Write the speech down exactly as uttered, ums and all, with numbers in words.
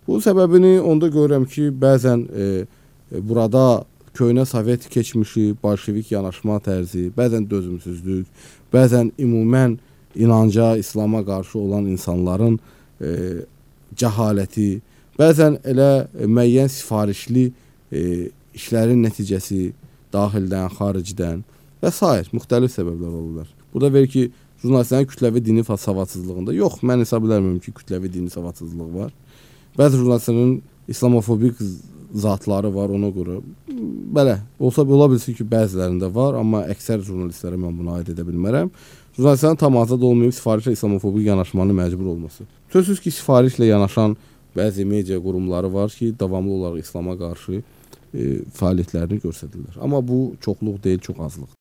Bu səbəbini onda görürəm ki, bəzən e, burada köhnə Sovet keçmişi, bolşevik yanaşma tərzi, bəzən dözümsüzlük, bəzən ümumən inanca, İslama qarşı olan insanların e, cəhaləti, bəzən elə müəyyən sifarişli e, işlərin nəticəsi daxildən, xaricdən və s. müxtəlif səbəblər olurlar. Burada verir ki, jurnalistlərin kütləvi dini savadsızlığında yox, mən hesab edərəm ki, kütləvi dini savadsızlıq var. Bəzi jurnalistlərin islamofobik zatları var, ona görə. Belə, olsa ola bilsin ki, bəzilərində var, amma əksər jurnalistlərə mən buna aid edə bilmərəm. Jurnalistlərin tam azad olmayıb sifarişlə islamofobik yanaşmanın məcbur olması. Sözsüz ki, sifarişlə yanaşan bəzi media qurumları var ki, davamlı olaraq İslama qarşı e, fəaliyyətlərini göstərirlər. Amma bu çoxluq deyil, çox azlıqdır.